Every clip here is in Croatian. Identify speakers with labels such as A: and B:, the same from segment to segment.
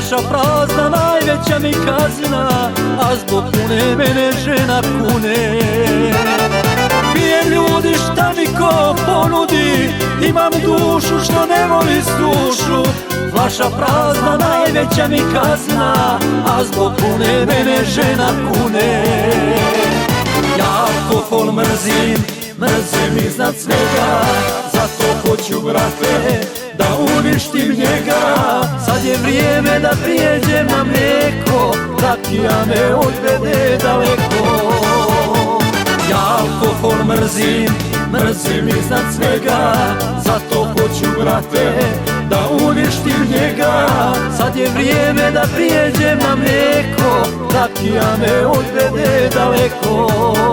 A: Flaša prazna najveća mi kazna, a zbog kune mene žena kune. Pijem ljudi šta mi ko ponudi, imam dušu što ne voli sušu. Flaša prazna najveća mi kazna, a zbog kune mene žena kune. Ja alkohol mrzim, mrzim iznad svega, zato hoću brate da uništim njega. Sad je vrijeme da prijeđem na mlijeko, rakija me odvede daleko. Ja alkohol mrzim, mrzim iznad svega, zato hoću brate da uništim njega. Sad je vrijeme da prijeđem na mlijeko, rakija me odvede daleko.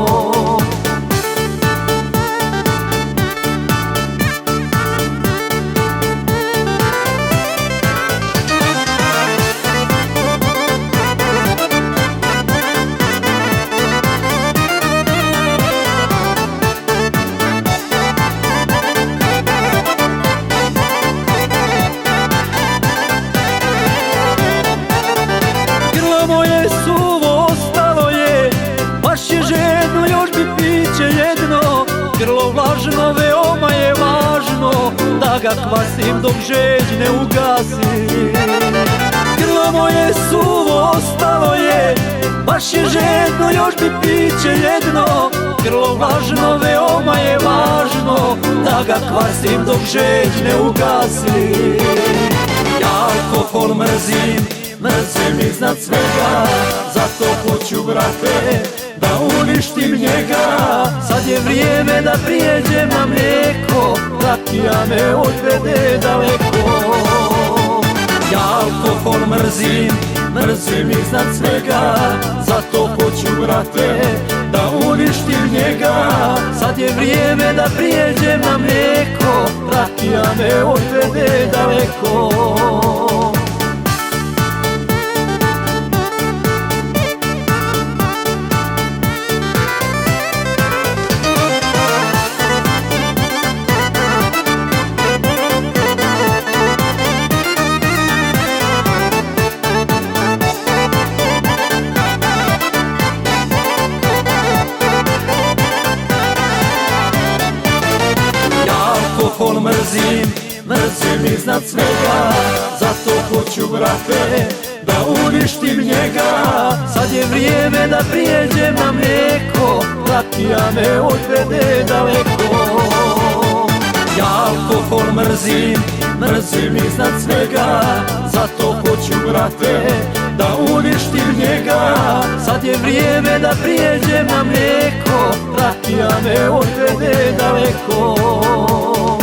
A: Moje suvo ostalo je, baš je žedno, još bi piće jedno. Grlo vlažno, veoma je važno, da ga kvasim dok žeđ ne ugasi. Grlo moje suvo ostalo je, baš je žedno, još bi piće jedno. Grlo vlažno, veoma je važno, da ga kvasim dok žeđ ne ugasi. Ja alkohol mrzim, mrzim iznad svega, zato hoću brate da uništim njega. Sad je vrijeme da prijeđem na mlijeko, rakija me odvede daleko. Ja alkohol mrzim, mrzim iznad svega, zato hoću brate da uništim njega. Sad je vrijeme da prijeđem na mlijeko, rakija me odvede daleko. Alkohol mrzim, mrzim iznad svega, zato hoću brate da uništim njega. Sad je vrijeme da prijeđem na mlijeko, rakija me odvede daleko. Ja alkohol mrzim, mrzim iznad svega, zato hoću brate da uništim njega. Sad je vrijeme da prijeđem na mlijeko, rakija me odvede daleko.